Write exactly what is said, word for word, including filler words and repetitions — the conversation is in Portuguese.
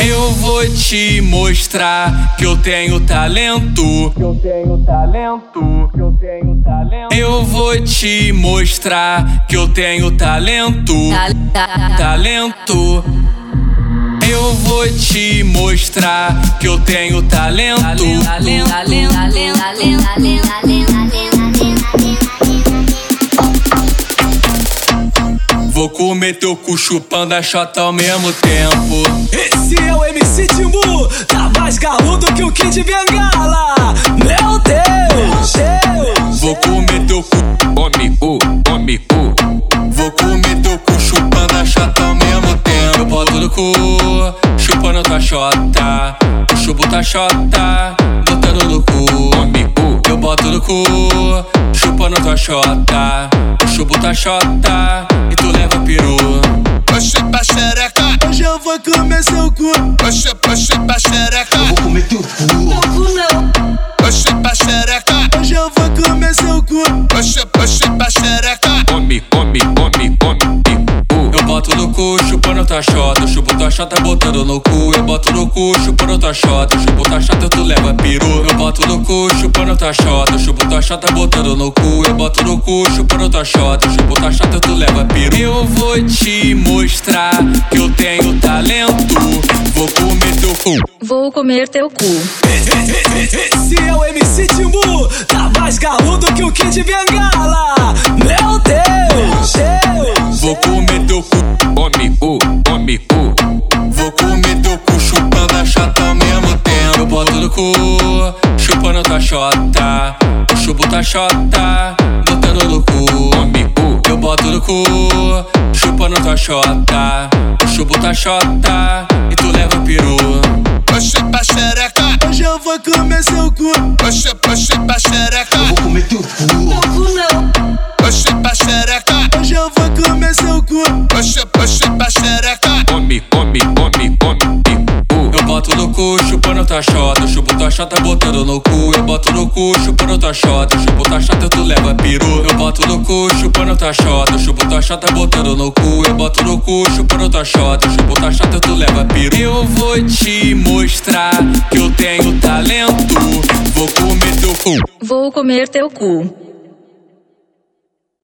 Eu vou te mostrar que eu tenho talento. Que eu tenho talento. Que eu tenho talento. Eu vou te mostrar que eu tenho talento. Talento. Eu vou te mostrar que eu tenho talento. Vou comer teu cu chupando a chota ao mesmo tempo. Esse é o M C Timbu, tá mais galudo que o Kid Bengala. Meu Deus, Deus. Vou comer teu cu, come cu, come cu. Vou comer teu cu chupando a chota ao mesmo tempo. Eu boto no cu, chupando tua chota. Eu chupo tua chota, botando no cu, come cu. Eu boto no cu, chupando tua chota. Eu chupo tua chota e tu leva peru. Oxe, pra xereca, hoje eu vou comer seu cu. oxe, oxe, pra xereca, eu vou comer teu cu. Teu cu não. oxe, pra xereca, hoje eu vou comer seu cu. oxe, oxe, pra xereca, come, come, come, come. Eu boto no cu, chupando tua chota. Eu chupo tua chota, botando no cu. Eu boto no cu, chupando tua chota. Eu chupo tua chota, tu leva peru. Eu boto no cu, chupando tua chota. Eu chupo tua chota, botando no cu. Eu boto no cu, chupando tua chota. Eu chupo tua chota, tu leva peru. Eu vou te mostrar que eu tenho talento. Vou comer teu cu. Vou comer teu cu. Esse é o M C Timbu, tá mais galudo que o Kid Bengala. Meu Deus, Deus. Vou comer teu cu, come cu, come cu. Vou comer teu cu chupando a chota ao mesmo tempo. Eu boto no cu, chupando tua chota. Eu chupo tua chota, botando no cu, come cu. Eu boto no cu, chupando tua chota. Eu chupo tua chota e tu leva peru. oxe, pra xereca, hoje eu vou comer seu cu. oxe, oxe, pra xereca, Eu vou comer teu cu. Teu cu não. oxe, pra xereca, Hoje eu vou comer seu cu. oxe, oxe, pra xereca, Come, come, come, come. Eu boto no cu, chupando tua chota. Eu chupo tua chota, botando no cu. Eu boto no cu, chupando tua chota. Eu chupo tua chota, tu leva peru. Eu boto no cu, chupando tua chota. Eu chupo tua chota, botando no cu. Eu boto no cu, chupando tua chota. Eu chupo tua chota, tu leva peru. Eu vou te mostrar que eu tenho talento. Vou comer teu cu. Vou comer teu cu.